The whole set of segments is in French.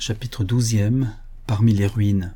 Chapitre 12e. Parmi les ruines.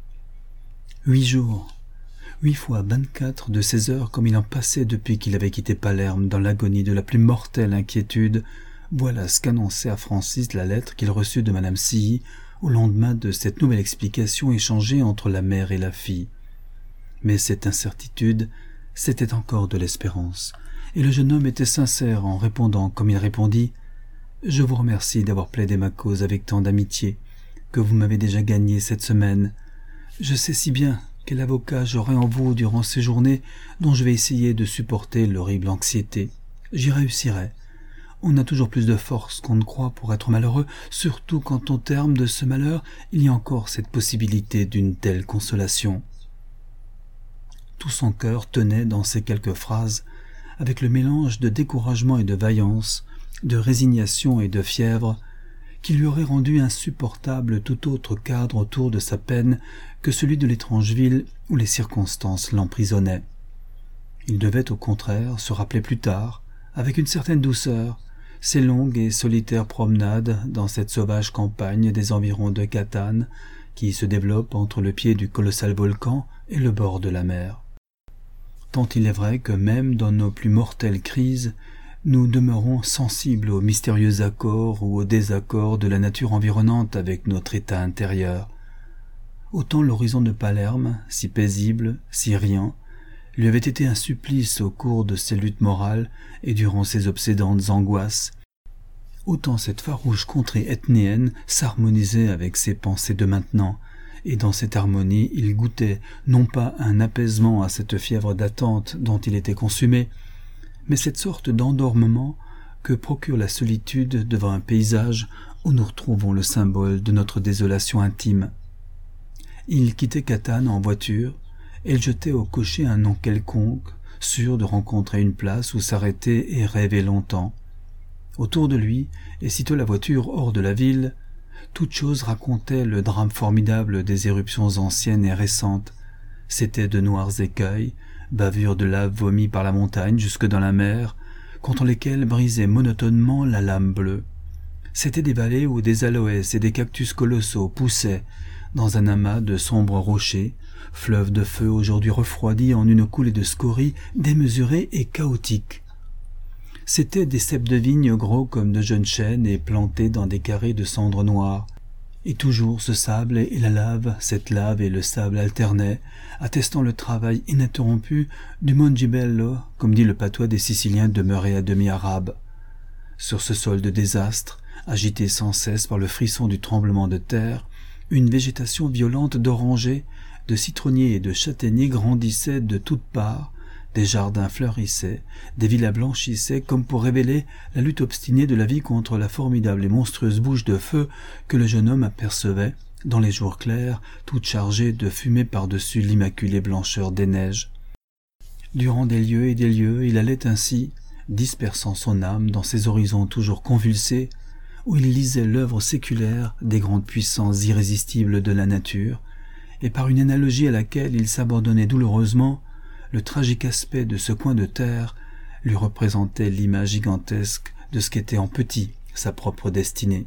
8 jours, 8 fois 24 de ces heures comme il en passait depuis qu'il avait quitté Palerme dans l'agonie de la plus mortelle inquiétude, voilà ce qu'annonçait à Francis la lettre qu'il reçut de Madame Silly au lendemain de cette nouvelle explication échangée entre la mère et la fille. Mais cette incertitude, c'était encore de l'espérance, et le jeune homme était sincère en répondant comme il répondit « Je vous remercie d'avoir plaidé ma cause avec tant d'amitié, que vous m'avez déjà gagné cette semaine. Je sais si bien quel avocat j'aurai en vous durant ces journées dont je vais essayer de supporter l'horrible anxiété. J'y réussirai. On a toujours plus de force qu'on ne croit pour être malheureux, surtout quand au terme de ce malheur, il y a encore cette possibilité d'une telle consolation. » Tout son cœur tenait dans ces quelques phrases, avec le mélange de découragement et de vaillance, de résignation et de fièvre, qui lui aurait rendu insupportable tout autre cadre autour de sa peine que celui de l'étrange ville où les circonstances l'emprisonnaient. Il devait au contraire se rappeler plus tard, avec une certaine douceur, ses longues et solitaires promenades dans cette sauvage campagne des environs de Catane, qui se développe entre le pied du colossal volcan et le bord de la mer. Tant il est vrai que même dans nos plus mortelles crises, nous demeurons sensibles aux mystérieux accords ou aux désaccords de la nature environnante avec notre état intérieur. Autant l'horizon de Palerme, si paisible, si riant, lui avait été un supplice au cours de ses luttes morales et durant ses obsédantes angoisses, autant cette farouche contrée etnéenne s'harmonisait avec ses pensées de maintenant, et dans cette harmonie il goûtait non pas un apaisement à cette fièvre d'attente dont il était consumé, mais cette sorte d'endormement que procure la solitude devant un paysage où nous retrouvons le symbole de notre désolation intime. Il quittait Catane en voiture, et jetait au cocher un nom quelconque, sûr de rencontrer une place où s'arrêter et rêver longtemps. Autour de lui, et sitôt la voiture hors de la ville, toute chose racontait le drame formidable des éruptions anciennes et récentes. C'étaient de noirs écueils, bavures de lave vomies par la montagne jusque dans la mer, contre lesquelles brisait monotonement la lame bleue. C'étaient des vallées où des aloès et des cactus colossaux poussaient, dans un amas de sombres rochers, fleuves de feu aujourd'hui refroidis en une coulée de scories démesurée et chaotique. C'étaient des ceps de vigne gros comme de jeunes chênes et plantés dans des carrés de cendres noires. Et toujours ce sable et la lave, cette lave et le sable alternaient, attestant le travail ininterrompu du Mongibello, comme dit le patois des Siciliens demeurés à demi arabes. Sur ce sol de désastre, agité sans cesse par le frisson du tremblement de terre, une végétation violente d'orangers, de citronniers et de châtaigniers grandissait de toutes parts, des jardins fleurissaient, des villas blanchissaient comme pour révéler la lutte obstinée de la vie contre la formidable et monstrueuse bouche de feu que le jeune homme apercevait, dans les jours clairs, toute chargée de fumée par-dessus l'immaculée blancheur des neiges. Durant des lieues et des lieues, il allait ainsi, dispersant son âme dans ces horizons toujours convulsés, où il lisait l'œuvre séculaire des grandes puissances irrésistibles de la nature, et par une analogie à laquelle il s'abandonnait douloureusement, le tragique aspect de ce coin de terre lui représentait l'image gigantesque de ce qu'était en petit sa propre destinée.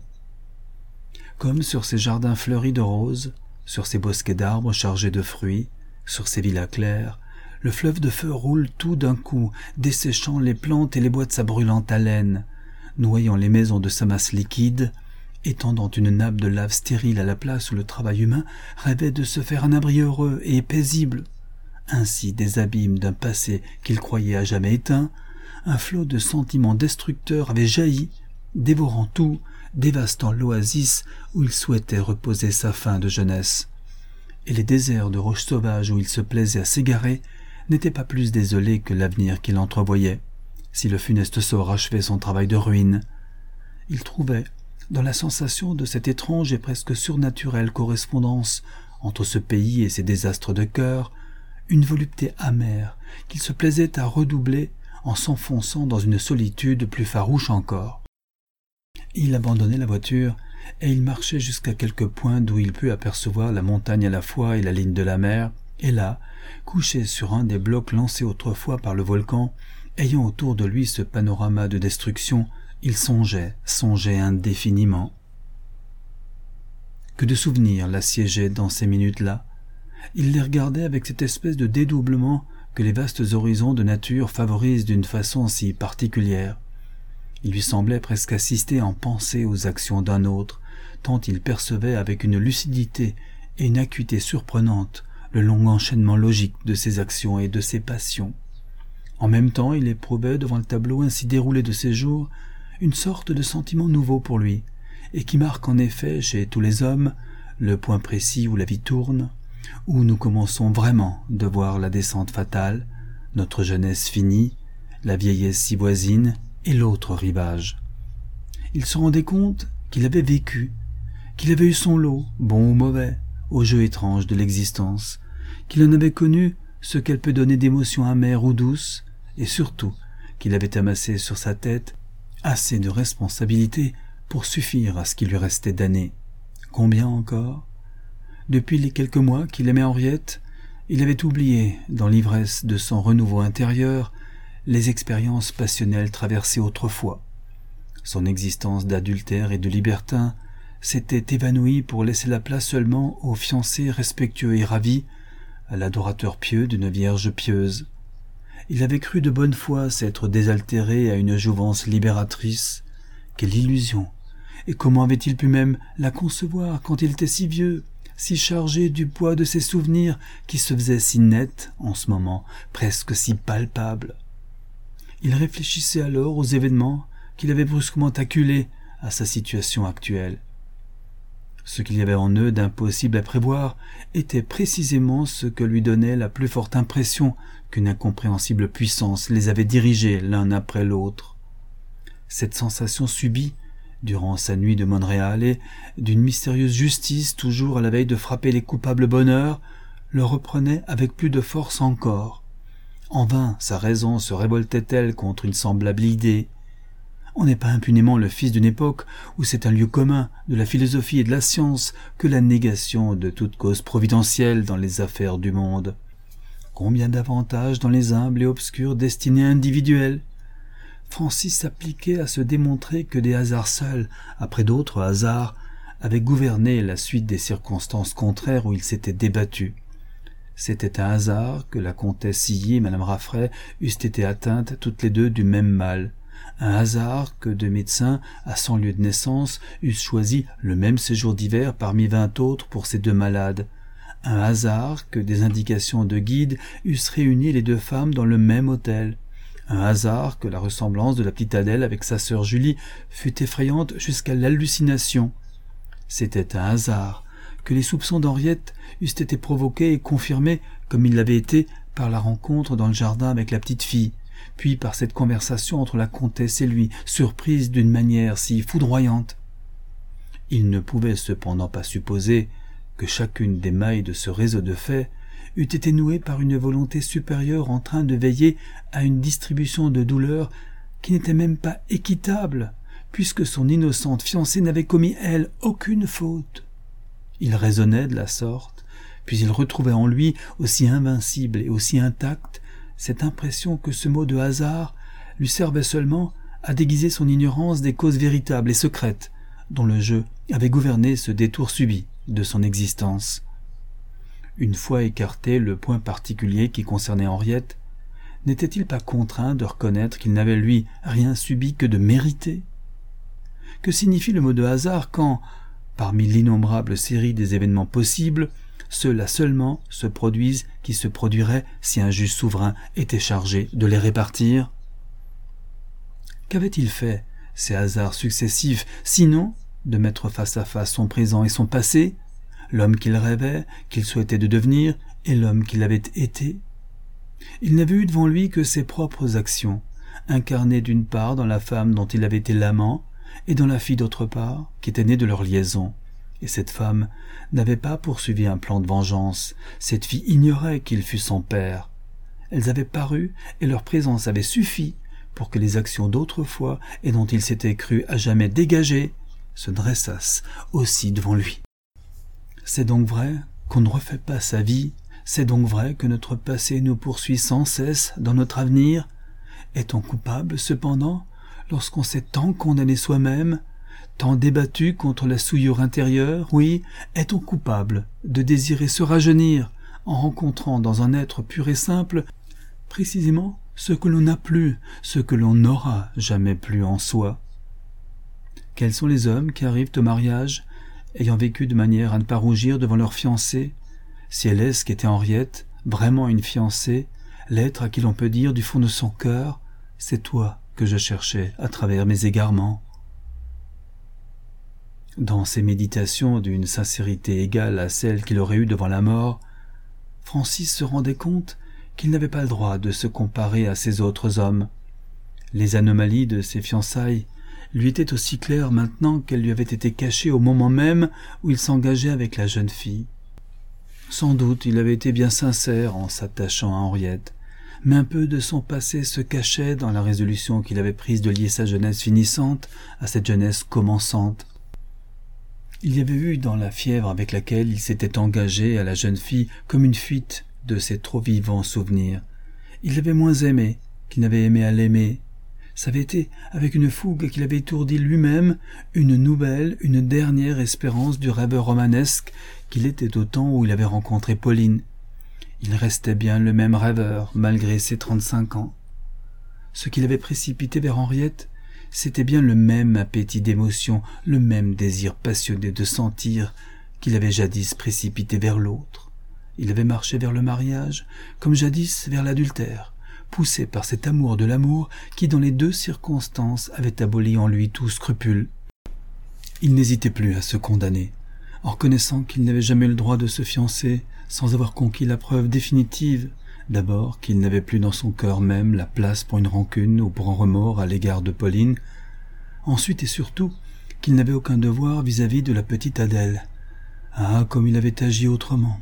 Comme sur ces jardins fleuris de roses, sur ces bosquets d'arbres chargés de fruits, sur ces villas claires, le fleuve de feu roule tout d'un coup, desséchant les plantes et les bois de sa brûlante haleine, noyant les maisons de sa masse liquide, étendant une nappe de lave stérile à la place où le travail humain rêvait de se faire un abri heureux et paisible. Ainsi des abîmes d'un passé qu'il croyait à jamais éteint, un flot de sentiments destructeurs avait jailli, dévorant tout, dévastant l'oasis où il souhaitait reposer sa fin de jeunesse. Et les déserts de roches sauvages où il se plaisait à s'égarer n'étaient pas plus désolés que l'avenir qu'il entrevoyait, si le funeste sort achevait son travail de ruine. Il trouvait, dans la sensation de cette étrange et presque surnaturelle correspondance entre ce pays et ses désastres de cœur, une volupté amère qu'il se plaisait à redoubler en s'enfonçant dans une solitude plus farouche encore. Il abandonnait la voiture et il marchait jusqu'à quelque point d'où il put apercevoir la montagne à la fois et la ligne de la mer, et là, couché sur un des blocs lancés autrefois par le volcan, ayant autour de lui ce panorama de destruction, il songeait indéfiniment. que de souvenirs l'assiégeaient dans ces minutes-là. Il les regardait avec cette espèce de dédoublement que les vastes horizons de nature favorisent d'une façon si particulière. Il lui semblait presque assister en pensée aux actions d'un autre, tant il percevait avec une lucidité et une acuité surprenantes le long enchaînement logique de ses actions et de ses passions. En même temps, il éprouvait devant le tableau ainsi déroulé de ses jours une sorte de sentiment nouveau pour lui, et qui marque en effet chez tous les hommes le point précis où la vie tourne, où nous commençons vraiment de voir la descente fatale, notre jeunesse finie, la vieillesse si voisine et l'autre rivage. Il se rendait compte qu'il avait vécu, qu'il avait eu son lot, bon ou mauvais, au jeu étrange de l'existence, qu'il en avait connu ce qu'elle peut donner d'émotions amères ou douces, et surtout qu'il avait amassé sur sa tête assez de responsabilités pour suffire à ce qui lui restait d'années. Combien encore? Depuis les quelques mois qu'il aimait Henriette, il avait oublié, dans l'ivresse de son renouveau intérieur, les expériences passionnelles traversées autrefois. Son existence d'adultère et de libertin s'était évanouie pour laisser la place seulement aux fiancés respectueux et ravis, à l'adorateur pieux d'une vierge pieuse. Il avait cru de bonne foi s'être désaltéré à une jouvence libératrice. Quelle illusion! Et comment avait-il pu même la concevoir quand il était si vieux, si chargé du poids de ses souvenirs qui se faisaient si nets en ce moment, presque si palpables? Il réfléchissait alors aux événements qu'il avait brusquement acculés à sa situation actuelle. Ce qu'il y avait en eux d'impossible à prévoir était précisément ce que lui donnait la plus forte impression qu'une incompréhensible puissance les avait dirigés l'un après l'autre. Cette sensation subie, durant sa nuit de Monréal, d'une mystérieuse justice toujours à la veille de frapper les coupables bonheurs, le reprenait avec plus de force encore. En vain sa raison se révoltait-elle contre une semblable idée. On n'est pas impunément le fils d'une époque où c'est un lieu commun de la philosophie et de la science que la négation de toute cause providentielle dans les affaires du monde. Combien d'avantages dans les humbles et obscures destinées individuelles! Francis s'appliquait à se démontrer que des hasards seuls, après d'autres hasards, avaient gouverné la suite des circonstances contraires où il s'était débattu. C'était un hasard que la comtesse Silly et madame Raffray eussent été atteintes toutes les deux du même mal. Un hasard que deux médecins, à 100 lieues de naissance, eussent choisi le même séjour d'hiver parmi 20 autres pour ces deux malades. Un hasard que des indications de guide eussent réuni les deux femmes dans le même hôtel. Un hasard que la ressemblance de la petite Adèle avec sa sœur Julie fut effrayante jusqu'à l'hallucination. C'était un hasard que les soupçons d'Henriette eussent été provoqués et confirmés comme ils l'avaient été par la rencontre dans le jardin avec la petite fille, puis par cette conversation entre la comtesse et lui, surprise d'une manière si foudroyante. Il ne pouvait cependant pas supposer que chacune des mailles de ce réseau de faits eût été nouée par une volonté supérieure en train de veiller à une distribution de douleurs qui n'était même pas équitable, puisque son innocente fiancée n'avait commis, elle, aucune faute. Il raisonnait de la sorte, puis il retrouvait en lui, aussi invincible et aussi intact, cette impression que ce mot de hasard lui servait seulement à déguiser son ignorance des causes véritables et secrètes dont le jeu avait gouverné ce détour subi de son existence. Une fois écarté le point particulier qui concernait Henriette, n'était-il pas contraint de reconnaître qu'il n'avait lui rien subi que de mérité? Que signifie le mot de hasard quand, parmi l'innombrable série des événements possibles, ceux-là seulement se produisent qui se produiraient si un juge souverain était chargé de les répartir? Qu'avaient-ils fait, ces hasards successifs, sinon de mettre face à face son présent et son passé, l'homme qu'il rêvait, qu'il souhaitait de devenir, et l'homme qu'il avait été? Il n'avait eu devant lui que ses propres actions, incarnées d'une part dans la femme dont il avait été l'amant, et dans la fille d'autre part, qui était née de leur liaison. Et cette femme n'avait pas poursuivi un plan de vengeance, cette fille ignorait qu'il fût son père. Elles avaient paru, et leur présence avait suffi pour que les actions d'autrefois, et dont il s'était cru à jamais dégagé, se dressassent aussi devant lui. C'est donc vrai qu'on ne refait pas sa vie, c'est donc vrai que notre passé nous poursuit sans cesse dans notre avenir. Est-on coupable, cependant, lorsqu'on s'est tant condamné soi-même, tant débattu contre la souillure intérieure, oui, est-on coupable de désirer se rajeunir en rencontrant dans un être pur et simple précisément ce que l'on n'a plus, ce que l'on n'aura jamais plus en soi? Quels sont les hommes qui arrivent au mariage ayant vécu de manière à ne pas rougir devant leur fiancée, si elle est ce qu'était Henriette, vraiment une fiancée, l'être à qui l'on peut dire du fond de son cœur « C'est toi que je cherchais à travers mes égarements ». Dans ses méditations d'une sincérité égale à celle qu'il aurait eue devant la mort, Francis se rendait compte qu'il n'avait pas le droit de se comparer à ces autres hommes. Les anomalies de ses fiançailles lui étaient aussi claires maintenant qu'elles lui avaient été cachées au moment même où il s'engageait avec la jeune fille. Sans doute il avait été bien sincère en s'attachant à Henriette, mais un peu de son passé se cachait dans la résolution qu'il avait prise de lier sa jeunesse finissante à cette jeunesse commençante. Il y avait eu dans la fièvre avec laquelle il s'était engagé à la jeune fille comme une fuite de ses trop vivants souvenirs. Il l'avait moins aimé qu'il n'avait aimé à l'aimer. Ça avait été avec une fougue qu'il avait étourdi lui-même une nouvelle, une dernière espérance du rêveur romanesque qu'il était au temps où il avait rencontré Pauline. Il restait bien le même rêveur malgré ses 35 ans. Ce qui l'avait précipité vers Henriette, c'était bien le même appétit d'émotion, le même désir passionné de sentir qu'il avait jadis précipité vers l'autre. Il avait marché vers le mariage, comme jadis vers l'adultère, poussé par cet amour de l'amour qui, dans les deux circonstances, avait aboli en lui tout scrupule. Il n'hésitait plus à se condamner, en reconnaissant qu'il n'avait jamais eu le droit de se fiancer sans avoir conquis la preuve définitive, d'abord qu'il n'avait plus dans son cœur même la place pour une rancune ou pour un remords à l'égard de Pauline, ensuite et surtout qu'il n'avait aucun devoir vis-à-vis de la petite Adèle. Ah, comme il avait agi autrement!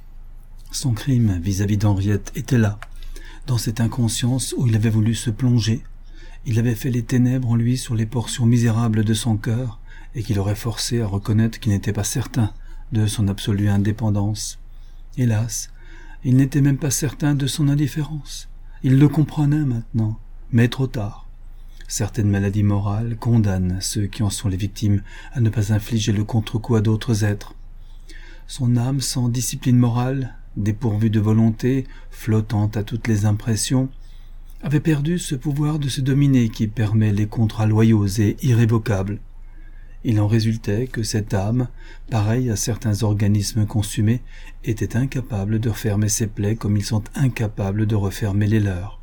Son crime vis-à-vis d'Henriette était là, dans cette inconscience où il avait voulu se plonger. Il avait fait les ténèbres en lui sur les portions misérables de son cœur, et qui l'aurait forcé à reconnaître qu'il n'était pas certain de son absolue indépendance. Hélas, il n'était même pas certain de son indifférence. Il le comprenait maintenant, mais trop tard. Certaines maladies morales condamnent ceux qui en sont les victimes à ne pas infliger le contre-coup à d'autres êtres. Son âme sans discipline morale, dépourvue de volonté, flottante à toutes les impressions, avait perdu ce pouvoir de se dominer qui permet les contrats loyaux et irrévocables. Il en résultait que cette âme, pareille à certains organismes consumés, était incapable de refermer ses plaies comme ils sont incapables de refermer les leurs.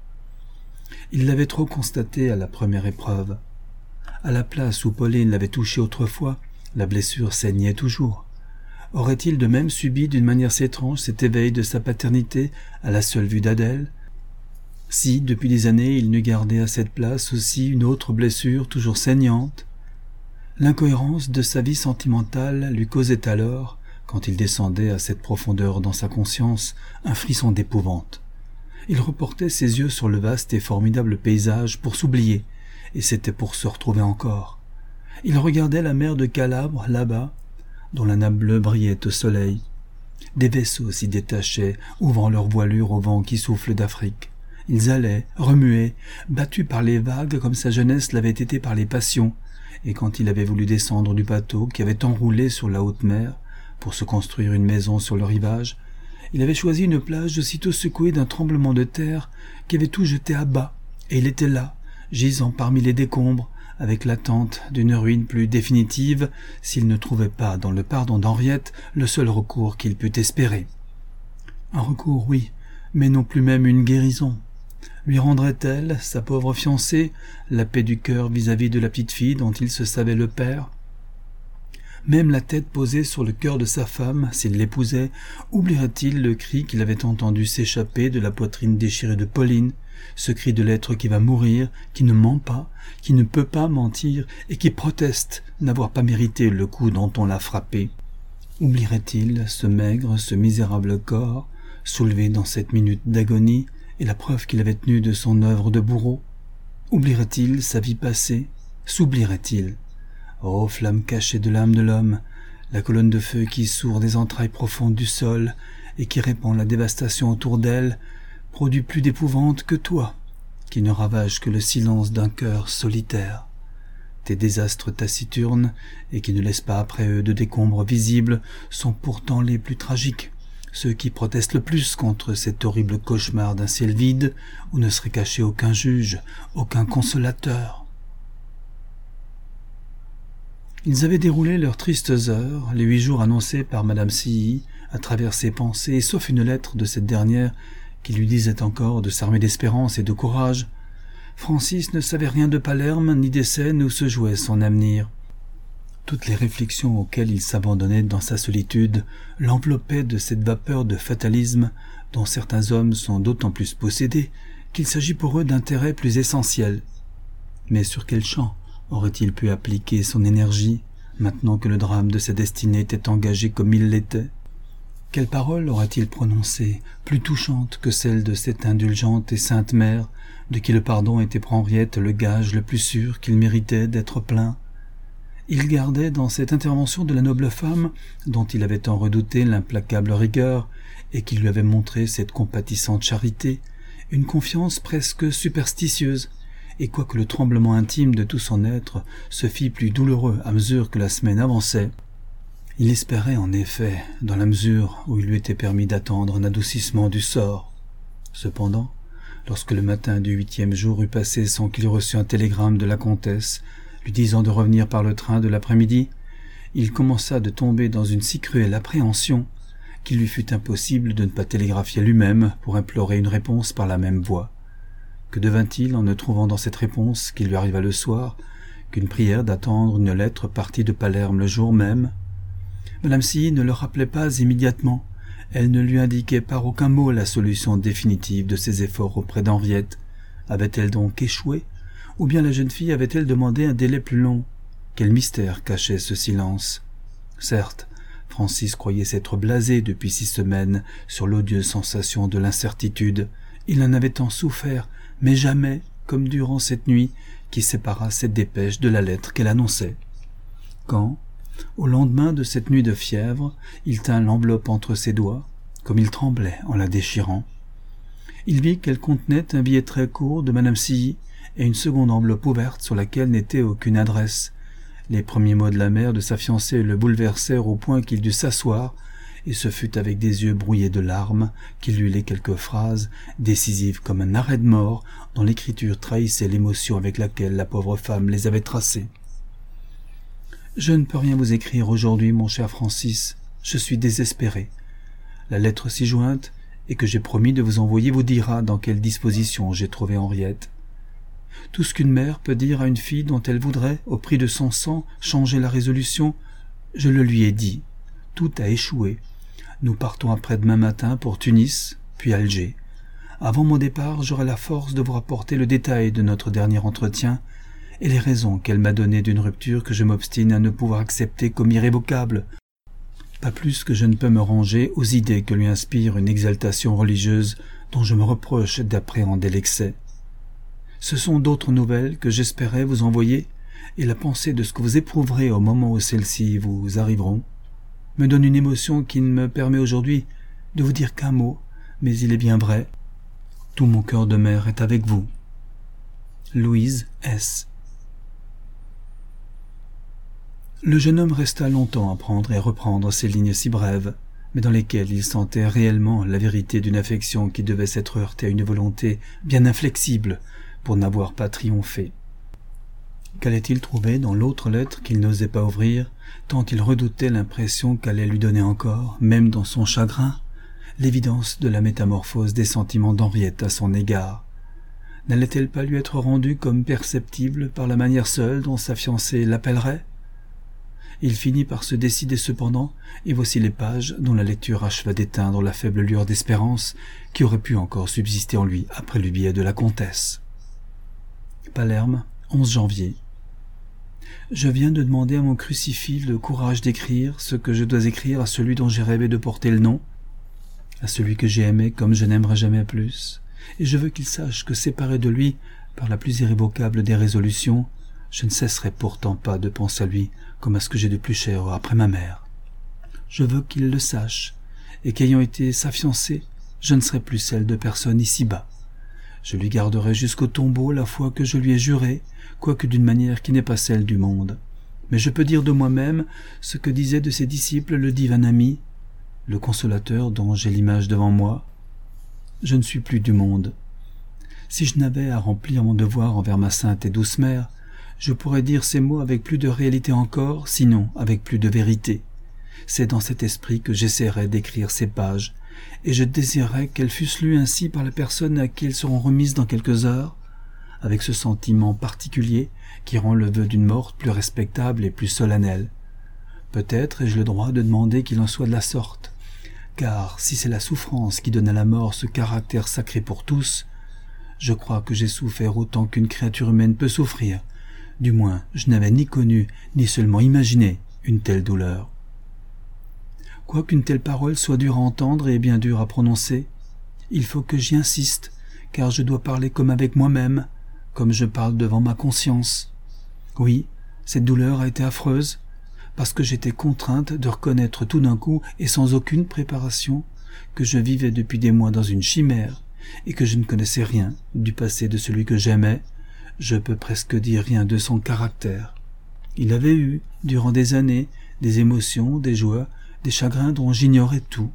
Il l'avait trop constaté à la première épreuve. À la place où Pauline l'avait touché autrefois, la blessure saignait toujours. Aurait-il de même subi d'une manière si étrange cet éveil de sa paternité à la seule vue d'Adèle? Si, depuis des années, il n'eût gardé à cette place aussi une autre blessure toujours saignante? L'incohérence de sa vie sentimentale lui causait alors, quand il descendait à cette profondeur dans sa conscience, un frisson d'épouvante. Il reportait ses yeux sur le vaste et formidable paysage pour s'oublier, et c'était pour se retrouver encore. Il regardait la mer de Calabre, là-bas, dont la nappe bleue brillait au soleil. Des vaisseaux s'y détachaient, ouvrant leurs voilures au vent qui souffle d'Afrique. Ils allaient, remuaient, battus par les vagues comme sa jeunesse l'avait été par les passions, et quand il avait voulu descendre du bateau qui avait enroulé sur la haute mer pour se construire une maison sur le rivage, il avait choisi une plage aussitôt secouée d'un tremblement de terre qui avait tout jeté à bas, et il était là, gisant parmi les décombres, avec l'attente d'une ruine plus définitive, s'il ne trouvait pas dans le pardon d'Henriette le seul recours qu'il pût espérer. Un recours, oui, mais non plus même une guérison. Lui rendrait-elle, sa pauvre fiancée, la paix du cœur vis-à-vis de la petite fille dont il se savait le père? Même la tête posée sur le cœur de sa femme, s'il l'épousait, oublierait-il le cri qu'il avait entendu s'échapper de la poitrine déchirée de Pauline, ce cri de l'être qui va mourir, qui ne ment pas, qui ne peut pas mentir et qui proteste n'avoir pas mérité le coup dont on l'a frappé? Oublierait-il ce maigre, ce misérable corps, soulevé dans cette minute d'agonie, et la preuve qu'il avait tenue de son œuvre de bourreau? Oublierait-il sa vie passée? S'oublierait-il? Ô flamme cachée de l'âme de l'homme, la colonne de feu qui sourd des entrailles profondes du sol et qui répand la dévastation autour d'elle, produit plus d'épouvante que toi, qui ne ravage que le silence d'un cœur solitaire. Tes désastres taciturnes, et qui ne laissent pas après eux de décombres visibles, sont pourtant les plus tragiques, ceux qui protestent le plus contre cet horrible cauchemar d'un ciel vide où ne serait caché aucun juge, aucun consolateur. Ils avaient déroulé leurs tristes heures, les 8 jours annoncés par Madame Silly, à travers ses pensées, sauf une lettre de cette dernière qui lui disait encore de s'armer d'espérance et de courage. Francis ne savait rien de Palerme ni des scènes où se jouait son avenir. Toutes les réflexions auxquelles il s'abandonnait dans sa solitude l'enveloppaient de cette vapeur de fatalisme dont certains hommes sont d'autant plus possédés qu'il s'agit pour eux d'intérêts plus essentiels. Mais sur quel champ aurait-il pu appliquer son énergie, maintenant que le drame de sa destinée était engagé comme il l'était? Quelles paroles aurait-il prononcées, plus touchantes que celles de cette indulgente et sainte mère, de qui le pardon était pour Henriette le gage le plus sûr qu'il méritait d'être plein? Il gardait dans cette intervention de la noble femme, dont il avait tant redouté l'implacable rigueur, et qui lui avait montré cette compatissante charité, une confiance presque superstitieuse, et quoique le tremblement intime de tout son être se fît plus douloureux à mesure que la semaine avançait, il espérait en effet, dans la mesure où il lui était permis d'attendre un adoucissement du sort. Cependant, lorsque le matin du 8e jour eut passé sans qu'il reçût un télégramme de la comtesse, lui disant de revenir par le train de l'après-midi, il commença de tomber dans une si cruelle appréhension qu'il lui fut impossible de ne pas télégraphier lui-même pour implorer une réponse par la même voie. Que devint-il en ne trouvant dans cette réponse, qui lui arriva le soir, qu'une prière d'attendre une lettre partie de Palerme le jour même? Madame Silly ne le rappelait pas immédiatement. Elle ne lui indiquait par aucun mot la solution définitive de ses efforts auprès d'Henriette. Avait-elle donc échoué? Ou bien la jeune fille avait-elle demandé un délai plus long? Quel mystère cachait ce silence? Certes, Francis croyait s'être blasé depuis 6 semaines sur l'odieuse sensation de l'incertitude. Il en avait tant souffert, mais jamais, comme durant cette nuit, qui sépara cette dépêche de la lettre qu'elle annonçait. Quand, au lendemain de cette nuit de fièvre, il tint l'enveloppe entre ses doigts, comme il tremblait en la déchirant, il vit qu'elle contenait un billet très court de Madame Silly et une seconde enveloppe ouverte sur laquelle n'était aucune adresse. Les premiers mots de la mère de sa fiancée le bouleversèrent au point qu'il dut s'asseoir, et ce fut avec des yeux brouillés de larmes qu'il lut les quelques phrases, décisives comme un arrêt de mort, dont l'écriture trahissait l'émotion avec laquelle la pauvre femme les avait tracées. « Je ne peux rien vous écrire aujourd'hui, mon cher Francis. Je suis désespéré. La lettre ci-jointe, et que j'ai promis de vous envoyer, vous dira dans quelle disposition j'ai trouvé Henriette. Tout ce qu'une mère peut dire à une fille dont elle voudrait, au prix de son sang, changer la résolution, je le lui ai dit. Tout a échoué. Nous partons après-demain matin pour Tunis, puis Alger. Avant mon départ, j'aurai la force de vous rapporter le détail de notre dernier entretien et les raisons qu'elle m'a données d'une rupture que je m'obstine à ne pouvoir accepter comme irrévocable, pas plus que je ne peux me ranger aux idées que lui inspire une exaltation religieuse dont je me reproche d'appréhender l'excès. Ce sont d'autres nouvelles que j'espérais vous envoyer, et la pensée de ce que vous éprouverez au moment où celles-ci vous arriveront me donne une émotion qui ne me permet aujourd'hui de vous dire qu'un mot, mais il est bien vrai. Tout mon cœur de mère est avec vous. Louise S. Le jeune homme resta longtemps à prendre et reprendre ces lignes si brèves, mais dans lesquelles il sentait réellement la vérité d'une affection qui devait s'être heurtée à une volonté bien inflexible pour n'avoir pas triomphé. Qu'allait-il trouver dans l'autre lettre qu'il n'osait pas ouvrir, tant il redoutait l'impression qu'allait lui donner encore, même dans son chagrin, l'évidence de la métamorphose des sentiments d'Henriette à son égard? N'allait-elle pas lui être rendue comme perceptible par la manière seule dont sa fiancée l'appellerait? Il finit par se décider cependant, et voici les pages dont la lecture acheva d'éteindre la faible lueur d'espérance qui aurait pu encore subsister en lui après le billet de la comtesse. Palerme, 11 janvier. Je viens de demander à mon crucifix le courage d'écrire ce que je dois écrire à celui dont j'ai rêvé de porter le nom, à celui que j'ai aimé comme je n'aimerai jamais plus, et je veux qu'il sache que séparé de lui par la plus irrévocable des résolutions, je ne cesserai pourtant pas de penser à lui comme à ce que j'ai de plus cher après ma mère. Je veux qu'il le sache, et qu'ayant été sa fiancée, je ne serai plus celle de personne ici-bas. Je lui garderai jusqu'au tombeau la foi que je lui ai jurée, quoique d'une manière qui n'est pas celle du monde. Mais je peux dire de moi-même ce que disait de ses disciples le divin ami, le consolateur dont j'ai l'image devant moi. Je ne suis plus du monde. Si je n'avais à remplir mon devoir envers ma sainte et douce mère, je pourrais dire ces mots avec plus de réalité encore, sinon avec plus de vérité. C'est dans cet esprit que j'essaierai d'écrire ces pages, et je désirerais qu'elles fussent lues ainsi par la personne à qui elles seront remises dans quelques heures, avec ce sentiment particulier qui rend le vœu d'une mort plus respectable et plus solennel. Peut-être ai-je le droit de demander qu'il en soit de la sorte, car si c'est la souffrance qui donne à la mort ce caractère sacré pour tous, je crois que j'ai souffert autant qu'une créature humaine peut souffrir. Du moins, je n'avais ni connu, ni seulement imaginé une telle douleur. Quoiqu'une telle parole soit dure à entendre et bien dure à prononcer, il faut que j'y insiste, car je dois parler comme avec moi-même, comme je parle devant ma conscience. Oui, cette douleur a été affreuse, parce que j'étais contrainte de reconnaître tout d'un coup et sans aucune préparation que je vivais depuis des mois dans une chimère et que je ne connaissais rien du passé de celui que j'aimais, je peux presque dire rien de son caractère. Il avait eu, durant des années, des émotions, des joies, des chagrins dont j'ignorais tout.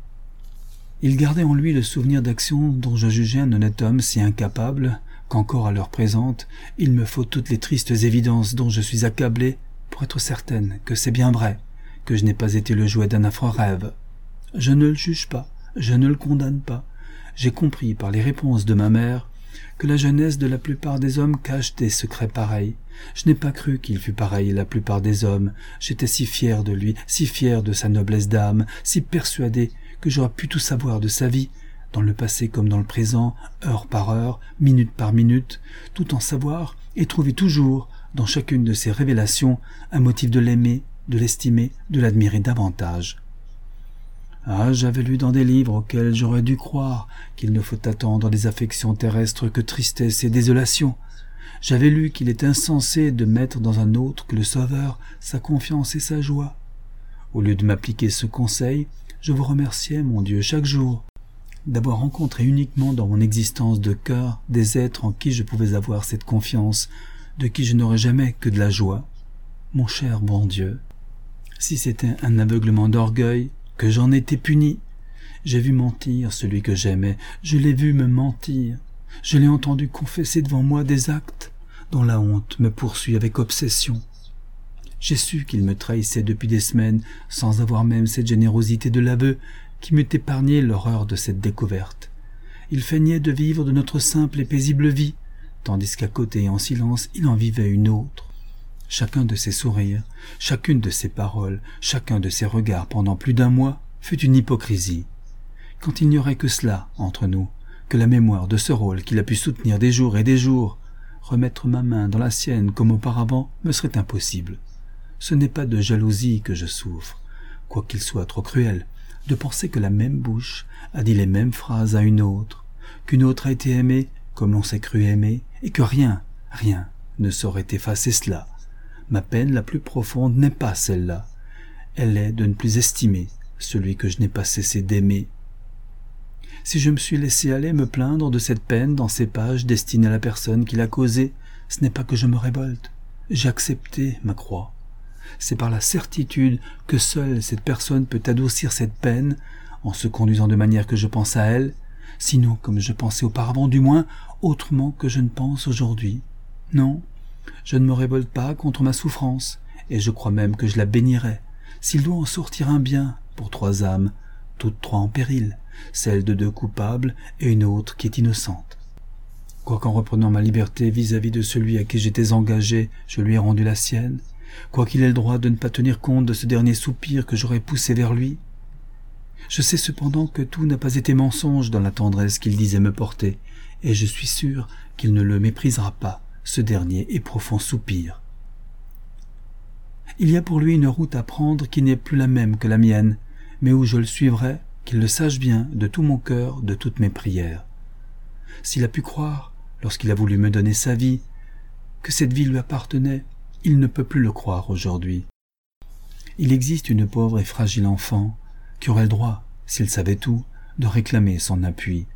Il gardait en lui le souvenir d'actions dont je jugeais un honnête homme si incapable qu'encore à l'heure présente, il me faut toutes les tristes évidences dont je suis accablé pour être certaine que c'est bien vrai, que je n'ai pas été le jouet d'un affreux rêve. Je ne le juge pas, je ne le condamne pas. J'ai compris par les réponses de ma mère que la jeunesse de la plupart des hommes cache des secrets pareils. Je n'ai pas cru qu'il fût pareil la plupart des hommes. J'étais si fier de lui, si fier de sa noblesse d'âme, si persuadé que j'aurais pu tout savoir de sa vie, dans le passé comme dans le présent, heure par heure, minute par minute, tout en savoir et trouver toujours, dans chacune de ces révélations, un motif de l'aimer, de l'estimer, de l'admirer davantage. Ah, j'avais lu dans des livres auxquels j'aurais dû croire qu'il ne faut attendre des affections terrestres que tristesse et désolation. J'avais lu qu'il est insensé de mettre dans un autre que le Sauveur sa confiance et sa joie. Au lieu de m'appliquer ce conseil, je vous remerciais, mon Dieu, chaque jour, d'avoir rencontré uniquement dans mon existence de cœur des êtres en qui je pouvais avoir cette confiance, de qui je n'aurais jamais que de la joie. Mon cher bon Dieu, si c'était un aveuglement d'orgueil, que j'en étais puni. J'ai vu mentir celui que j'aimais, je l'ai vu me mentir, je l'ai entendu confesser devant moi des actes dont la honte me poursuit avec obsession. J'ai su qu'il me trahissait depuis des semaines, sans avoir même cette générosité de l'aveu qui m'eût épargné l'horreur de cette découverte. Il feignait de vivre de notre simple et paisible vie, tandis qu'à côté, en silence, il en vivait une autre. Chacun de ses sourires, chacune de ses paroles, chacun de ses regards pendant plus d'un mois fut une hypocrisie. Quand il n'y aurait que cela entre nous, que la mémoire de ce rôle qu'il a pu soutenir des jours et des jours, remettre ma main dans la sienne comme auparavant me serait impossible. Ce n'est pas de jalousie que je souffre, quoiqu'il soit trop cruel, de penser que la même bouche a dit les mêmes phrases à une autre, qu'une autre a été aimée comme l'on s'est cru aimer, et que rien ne saurait effacer cela. Ma peine la plus profonde n'est pas celle-là. Elle est de ne plus estimer celui que je n'ai pas cessé d'aimer. Si je me suis laissé aller me plaindre de cette peine dans ces pages destinées à la personne qui l'a causée, ce n'est pas que je me révolte. J'ai accepté ma croix. C'est par la certitude que seule cette personne peut adoucir cette peine, en se conduisant de manière que je pense à elle, sinon comme je pensais auparavant, du moins autrement que je ne pense aujourd'hui. Non, je ne me révolte pas contre ma souffrance, et je crois même que je la bénirai, s'il doit en sortir un bien pour 3 âmes, toutes 3 en péril, celle de 2 coupables et une autre qui est innocente. Quoiqu'en reprenant ma liberté vis-à-vis de celui à qui j'étais engagé, je lui ai rendu la sienne, quoiqu'il ait le droit de ne pas tenir compte de ce dernier soupir que j'aurais poussé vers lui. Je sais cependant que tout n'a pas été mensonge dans la tendresse qu'il disait me porter, et je suis sûr qu'il ne le méprisera pas, ce dernier et profond soupir. Il y a pour lui une route à prendre qui n'est plus la même que la mienne, mais où je le suivrai, qu'il le sache bien, de tout mon cœur, de toutes mes prières. S'il a pu croire, lorsqu'il a voulu me donner sa vie, que cette vie lui appartenait, il ne peut plus le croire aujourd'hui. Il existe une pauvre et fragile enfant qui aurait le droit, s'il savait tout, de réclamer son appui.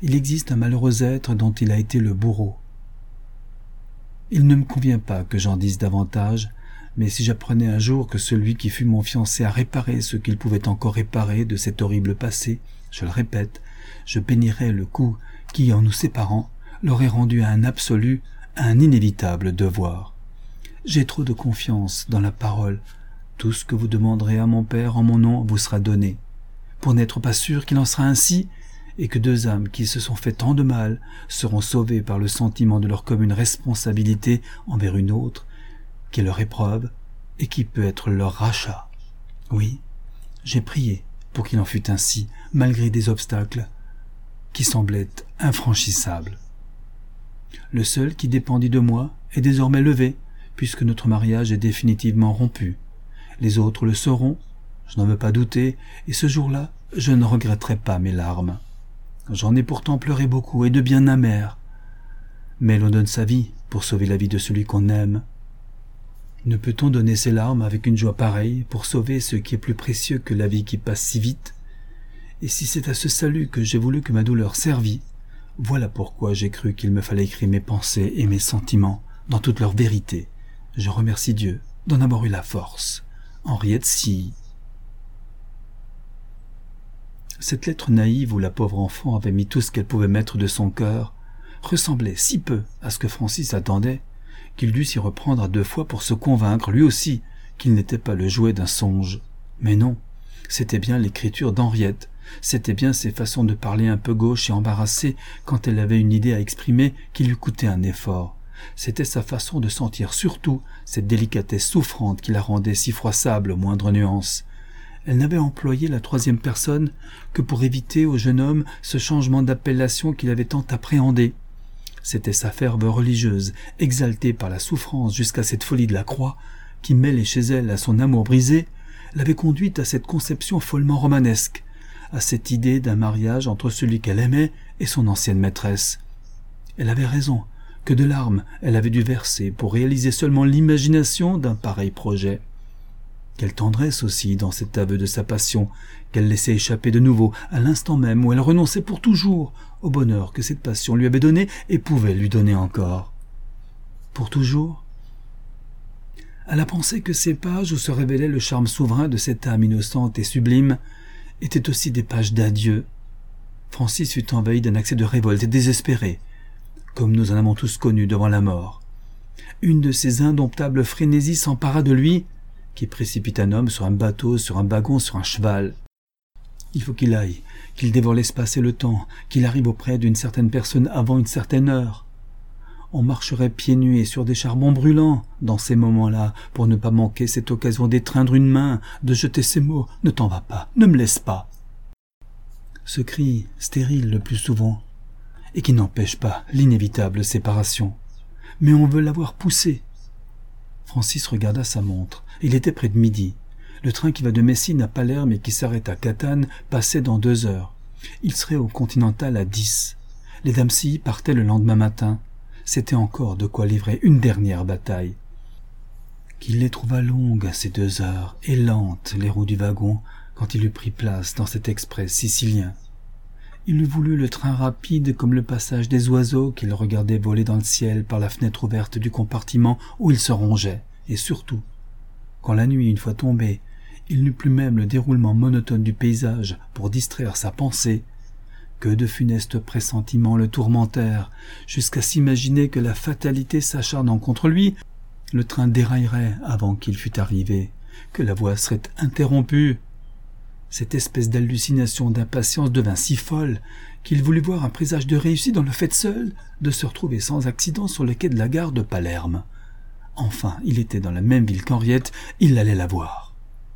il existe un malheureux être dont il a été le bourreau. Il ne me convient pas que j'en dise davantage, mais si j'apprenais un jour que celui qui fut mon fiancé a réparé ce qu'il pouvait encore réparer de cet horrible passé, je le répète, je bénirais le coup qui, en nous séparant, l'aurait rendu à un absolu, à un inévitable devoir. J'ai trop de confiance dans la parole. Tout ce que vous demanderez à mon Père en mon nom vous sera donné. Pour n'être pas sûr qu'il en sera ainsi, et que deux âmes qui se sont fait tant de mal seront sauvées par le sentiment de leur commune responsabilité envers une autre, qui est leur épreuve et qui peut être leur rachat. Oui, j'ai prié pour qu'il en fût ainsi, malgré des obstacles qui semblaient infranchissables. Le seul qui dépendit de moi est désormais levé, puisque notre mariage est définitivement rompu. Les autres le sauront, je n'en veux pas douter, et ce jour-là, je ne regretterai pas mes larmes. J'en ai pourtant pleuré beaucoup, et de bien amers. Mais l'on donne sa vie pour sauver la vie de celui qu'on aime. Ne peut-on donner ses larmes avec une joie pareille pour sauver ce qui est plus précieux que la vie qui passe si vite? Et si c'est à ce salut que j'ai voulu que ma douleur servît, voilà pourquoi j'ai cru qu'il me fallait écrire mes pensées et mes sentiments dans toute leur vérité. Je remercie Dieu d'en avoir eu la force. Henriette Sy. Cette lettre naïve où la pauvre enfant avait mis tout ce qu'elle pouvait mettre de son cœur ressemblait si peu à ce que Francis attendait qu'il dut s'y reprendre à 2 fois pour se convaincre lui aussi qu'il n'était pas le jouet d'un songe. Mais non, c'était bien l'écriture d'Henriette, c'était bien ses façons de parler un peu gauches et embarrassées quand elle avait une idée à exprimer qui lui coûtait un effort. C'était sa façon de sentir surtout cette délicatesse souffrante qui la rendait si froissable aux moindres nuances. Elle n'avait employé la 3e personne que pour éviter au jeune homme ce changement d'appellation qu'il avait tant appréhendé. C'était sa ferveur religieuse, exaltée par la souffrance jusqu'à cette folie de la croix, qui, mêlée chez elle à son amour brisé, l'avait conduite à cette conception follement romanesque, à cette idée d'un mariage entre celui qu'elle aimait et son ancienne maîtresse. Elle avait raison, que de larmes elle avait dû verser pour réaliser seulement l'imagination d'un pareil projet. Quelle tendresse aussi dans cet aveu de sa passion qu'elle laissait échapper de nouveau à l'instant même où elle renonçait pour toujours au bonheur que cette passion lui avait donné et pouvait lui donner encore. Pour toujours? À la pensée que ces pages où se révélait le charme souverain de cette âme innocente et sublime étaient aussi des pages d'adieu, Francis fut envahi d'un accès de révolte et désespéré, comme nous en avons tous connu devant la mort. Une de ces indomptables frénésies s'empara de lui, qui précipite un homme sur un bateau, sur un wagon, sur un cheval. Il faut qu'il aille, qu'il dévore l'espace et le temps, qu'il arrive auprès d'une certaine personne avant une certaine heure. On marcherait pieds nus et sur des charbons brûlants dans ces moments-là pour ne pas manquer cette occasion d'étreindre une main, de jeter ces mots « Ne t'en va pas, ne me laisse pas ». Ce cri, stérile le plus souvent, et qui n'empêche pas l'inévitable séparation. Mais on veut l'avoir poussé. Francis regarda sa montre. Il était près de midi. Le train qui va de Messine à Palerme et qui s'arrête à Catane passait dans 2 heures. Il serait au Continental à 10. Les dames Sy partaient le lendemain matin. C'était encore de quoi livrer une dernière bataille. Qu'il les trouva longues, ces 2 heures, et lentes, les roues du wagon, quand il eut pris place dans cet express sicilien. Il eût voulu le train rapide comme le passage des oiseaux qu'il regardait voler dans le ciel par la fenêtre ouverte du compartiment où il se rongeait, et surtout, quand la nuit, une fois tombée, il n'eut plus même le déroulement monotone du paysage pour distraire sa pensée, que de funestes pressentiments le tourmentèrent, jusqu'à s'imaginer que la fatalité s'acharnant contre lui, le train déraillerait avant qu'il fût arrivé, que la voie serait interrompue. Cette espèce d'hallucination d'impatience devint si folle qu'il voulut voir un présage de réussite dans le fait seul de se retrouver sans accident sur le quai de la gare de Palerme. Enfin, il était dans la même ville qu'Henriette, il allait la voir.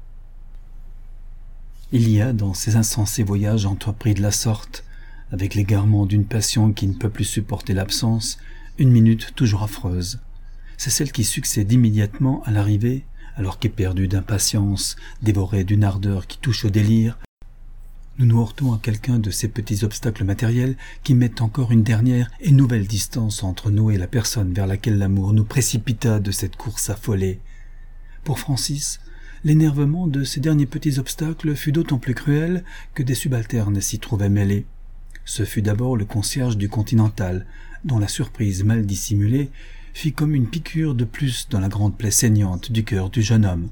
Il y a dans ces insensés voyages entrepris de la sorte, avec l'égarement d'une passion qui ne peut plus supporter l'absence, une minute toujours affreuse. C'est celle qui succède immédiatement à l'arrivée, alors qu'éperdu d'impatience, dévoré d'une ardeur qui touche au délire, nous nous heurtons à quelqu'un de ces petits obstacles matériels qui mettent encore une dernière et nouvelle distance entre nous et la personne vers laquelle l'amour nous précipita de cette course affolée. Pour Francis, l'énervement de ces derniers petits obstacles fut d'autant plus cruel que des subalternes s'y trouvaient mêlés. Ce fut d'abord le concierge du Continental, dont la surprise mal dissimulée fit comme une piqûre de plus dans la grande plaie saignante du cœur du jeune homme.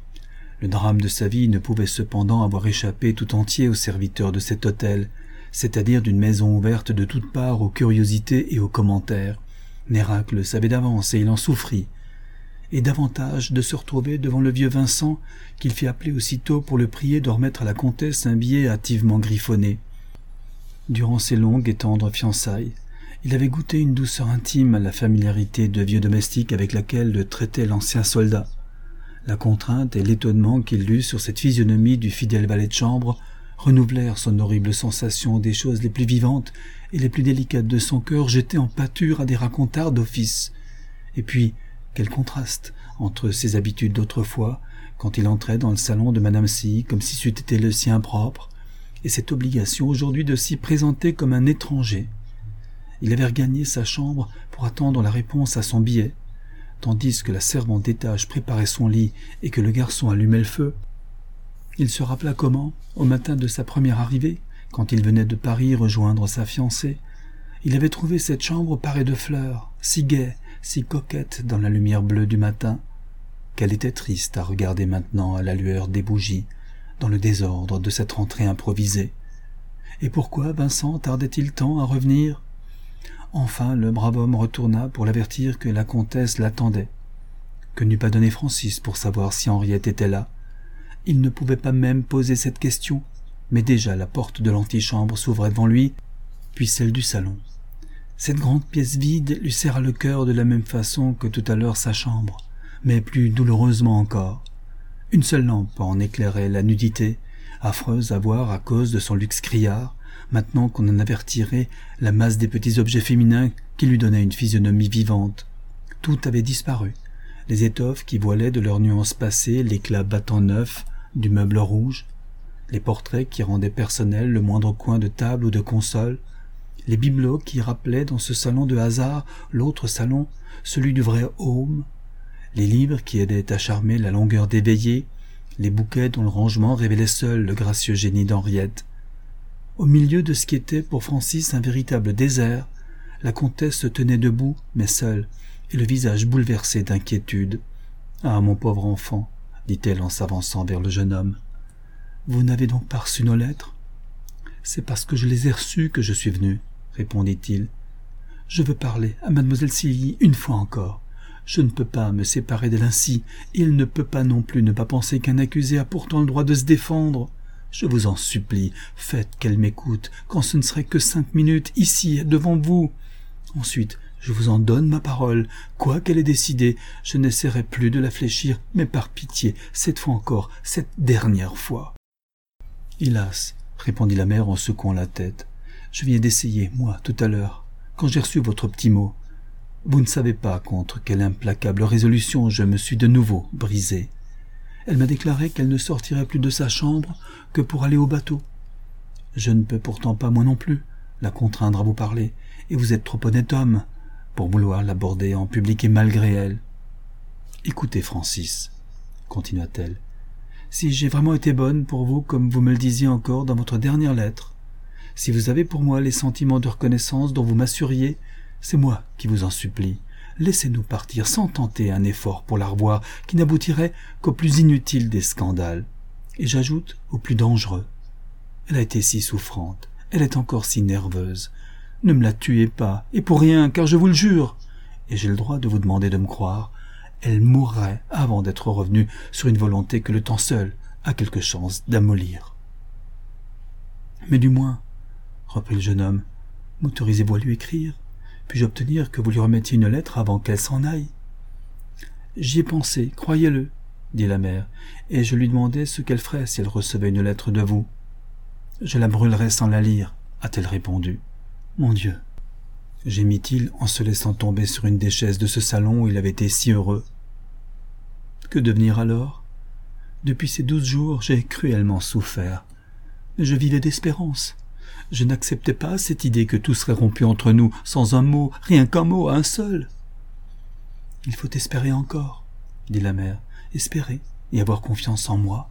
Le drame de sa vie ne pouvait cependant avoir échappé tout entier aux serviteurs de cet hôtel, c'est-à-dire d'une maison ouverte de toutes parts aux curiosités et aux commentaires. Nérac le savait d'avance et il en souffrit, et davantage de se retrouver devant le vieux Vincent qu'il fit appeler aussitôt pour le prier de remettre à la comtesse un billet hâtivement griffonné. Durant ses longues et tendres fiançailles, il avait goûté une douceur intime à la familiarité de vieux domestique avec laquelle le traitait l'ancien soldat. La contrainte et l'étonnement qu'il eut sur cette physionomie du fidèle valet de chambre renouvelèrent son horrible sensation des choses les plus vivantes et les plus délicates de son cœur jetées en pâture à des racontards d'office. Et puis, quel contraste entre ses habitudes d'autrefois, quand il entrait dans le salon de Madame C, comme si c'eût été le sien propre, et cette obligation aujourd'hui de s'y présenter comme un étranger. Il avait regagné sa chambre pour attendre la réponse à son billet, tandis que la servante d'étage préparait son lit et que le garçon allumait le feu. Il se rappela comment, au matin de sa première arrivée, quand il venait de Paris rejoindre sa fiancée, il avait trouvé cette chambre parée de fleurs, si gaie, si coquette dans la lumière bleue du matin, qu'elle était triste à regarder maintenant à la lueur des bougies, dans le désordre de cette rentrée improvisée. Et pourquoi Vincent tardait-il tant à revenir ? Enfin, le brave homme retourna pour l'avertir que la comtesse l'attendait. Que n'eût pas donné Francis pour savoir si Henriette était là. Il ne pouvait pas même poser cette question, mais déjà la porte de l'antichambre s'ouvrait devant lui, puis celle du salon. Cette grande pièce vide lui serra le cœur de la même façon que tout à l'heure sa chambre, mais plus douloureusement encore. Une seule lampe en éclairait la nudité, affreuse à voir à cause de son luxe criard, maintenant qu'on en avait retiré la masse des petits objets féminins qui lui donnaient une physionomie vivante. Tout avait disparu. Les étoffes qui voilaient de leurs nuances passées l'éclat battant neuf du meuble rouge, les portraits qui rendaient personnel le moindre coin de table ou de console, les bibelots qui rappelaient dans ce salon de hasard l'autre salon, celui du vrai home, les livres qui aidaient à charmer la longueur des veillées, les bouquets dont le rangement révélait seul le gracieux génie d'Henriette. Au milieu de ce qui était pour Francis un véritable désert, la comtesse se tenait debout, mais seule, et le visage bouleversé d'inquiétude. « Ah, mon pauvre enfant !» dit-elle en s'avançant vers le jeune homme. « Vous n'avez donc pas reçu nos lettres ?»« C'est parce que je les ai reçues que je suis venu, » répondit-il. « Je veux parler à mademoiselle Cilly une fois encore. Je ne peux pas me séparer d'elle ainsi, et elle ne peut pas non plus ne pas penser qu'un accusé a pourtant le droit de se défendre. Je vous en supplie, faites qu'elle m'écoute, quand ce ne serait que 5 minutes, ici, devant vous. Ensuite, je vous en donne ma parole, quoi qu'elle ait décidé, je n'essaierai plus de la fléchir, mais par pitié, cette fois encore, cette dernière fois. »« Hélas, » répondit la mère en secouant la tête, « je viens d'essayer, moi, tout à l'heure, quand j'ai reçu votre petit mot. Vous ne savez pas contre quelle implacable résolution je me suis de nouveau brisé. Elle m'a déclaré qu'elle ne sortirait plus de sa chambre que pour aller au bateau. Je ne peux pourtant pas, moi non plus, la contraindre à vous parler, et vous êtes trop honnête homme pour vouloir l'aborder en public et malgré elle. Écoutez, Francis, continua-t-elle, si j'ai vraiment été bonne pour vous comme vous me le disiez encore dans votre dernière lettre, si vous avez pour moi les sentiments de reconnaissance dont vous m'assuriez, c'est moi qui vous en supplie. Laissez-nous partir sans tenter un effort pour la revoir qui n'aboutirait qu'au plus inutile des scandales. Et j'ajoute au plus dangereux. Elle a été si souffrante, elle est encore si nerveuse. Ne me la tuez pas, et pour rien, car je vous le jure, et j'ai le droit de vous demander de me croire, elle mourrait avant d'être revenue sur une volonté que le temps seul a quelque chance d'amollir. Mais du moins, reprit le jeune homme, m'autorisez-vous à lui écrire? Puis-je obtenir que vous lui remettiez une lettre avant qu'elle s'en aille? J'y ai pensé, croyez-le, dit la mère, et je lui demandai ce qu'elle ferait si elle recevait une lettre de vous. Je la brûlerais sans la lire, a-t-elle répondu. Mon Dieu, gémit-il en se laissant tomber sur une des chaises de ce salon où il avait été si heureux. Que devenir alors? Depuis ces 12 jours, j'ai cruellement souffert. Je vivais d'espérance. Je n'acceptais pas cette idée que tout serait rompu entre nous, sans un mot, rien qu'un mot, un seul. Il faut espérer encore, dit la mère, espérer et avoir confiance en moi.